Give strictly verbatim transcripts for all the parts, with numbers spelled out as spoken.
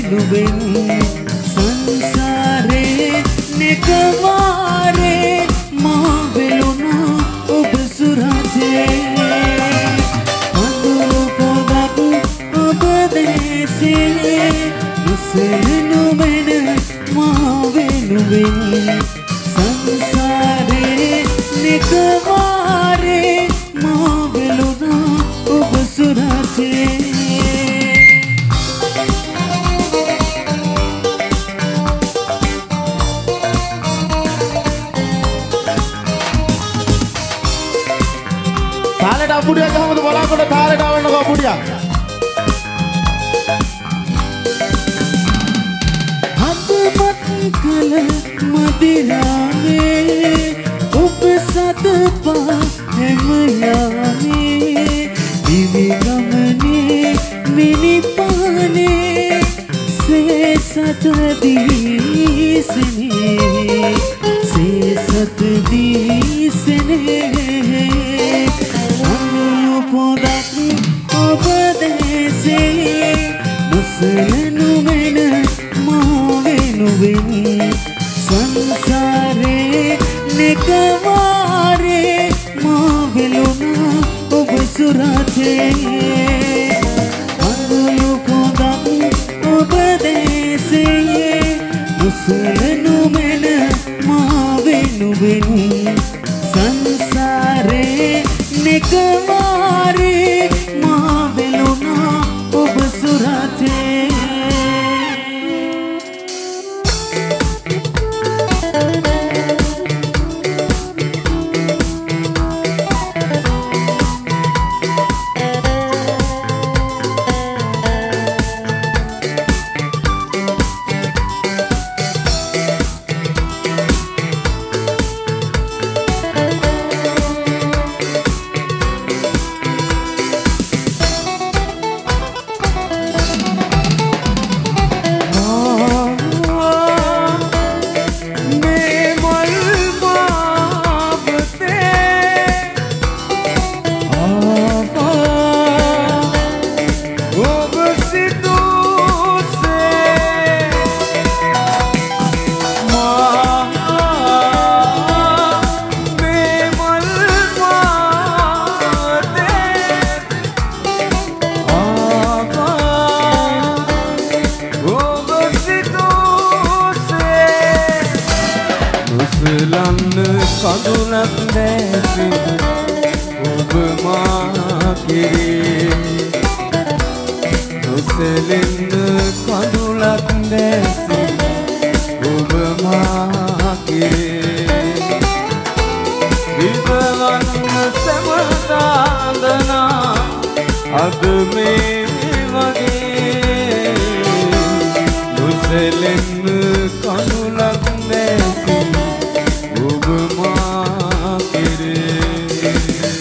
නුඹෙන් සංසාරේ නෙකවාරේ මා වෙලුණා ඔබ සුරතේ අඳුරු පොදක් ඔබ දෙසේ මුසෙනු වෙන මා වෙනුවෙන් සංසාරේ නෙකවාරේ මා වෙලුණා ඔබ සුරතේ තාලෙට අපුඩියක් ගහමුද බලාකොට තාලෙට આવන්නකො අපුඩියක් හදවත් කල මදිරාවේ ඔබ සතපා හැමයානේ දිවි ගමනේ මිනිපානේ සේසත දීසනේ සේසත දීසනේ පොදක් ඔබ දෙසේ මුසලනු වෙන මා වෙනුවෙන් සංසාරේ නෙකවාරේ මා වෙලුණා ඔබ සුරතේ අඳුරු පොදක් ඔබ දෙසේ මුසලනු වෙන මා වෙනුවෙන් සංසාරේ නෙකවාරේ මා වෙලුණා ඔබ සුරතේ කඳුලක් දැසේ ඔබ මා කෙරේ නොසැලෙන්න කඳුලක් දැසේ ඔබ මා කෙරේ විවවන්න සමතාදනා අද මේ වගේ නොසැලෙන්න කඳුලක් දැසේ ඔබ මා කෙරේ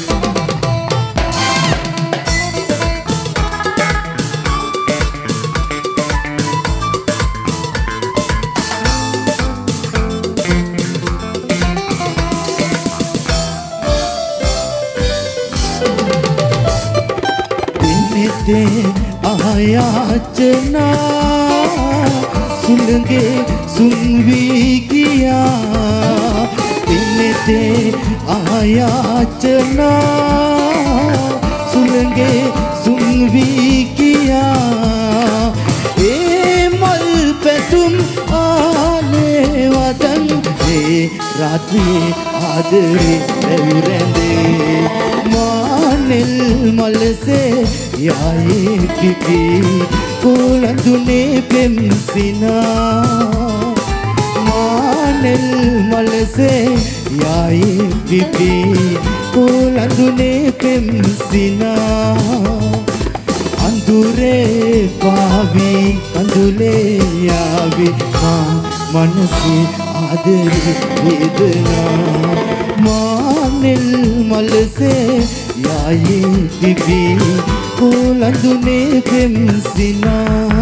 ඉන්නේ ආයාචනා සුළඟේ සුන්වී ගියා ඉන්නේ ආයාචනා සුළඟේ සුන්වී ගියා ඒ මල් පැතුම් ආලේ වදන් ඒ රාත්‍රියේ ආදරේ ඇවිරැඳේ මානෙල් මලසේ යායේ පිපි කොළඳුනේ පෙම්සිනා මානෙල් මලසේ යායේ පිපි කොළඳුනේ පෙම්සිනා අඳුරේ පාවි කඳුලේ යාවි මා මනසේ ආදරේ වේදනා මානෙල් මලසේ යායේ පිපි කොළඳුනේ පෙම්සිනා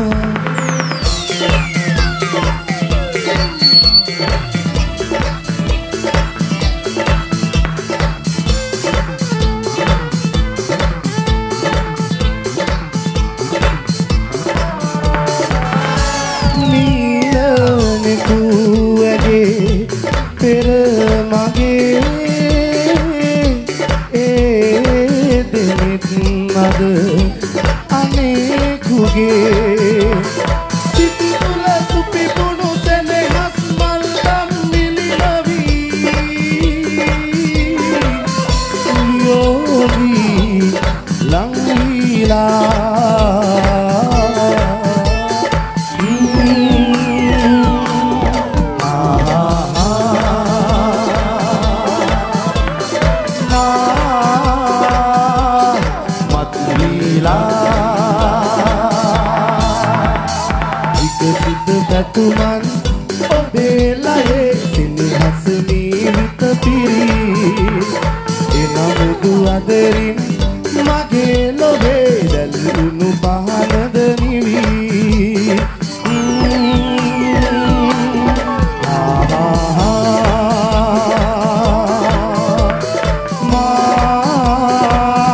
විකසිත පැතුමන් ඔබේ ලයේ සිනහස නීවිත පිරී එනමුදු අදරින් මගේ ලොවේ දැල්ලුණු පහනද නිවී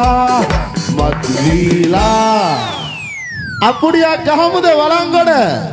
අපුඩියක් ගහමුද වලංගොඩ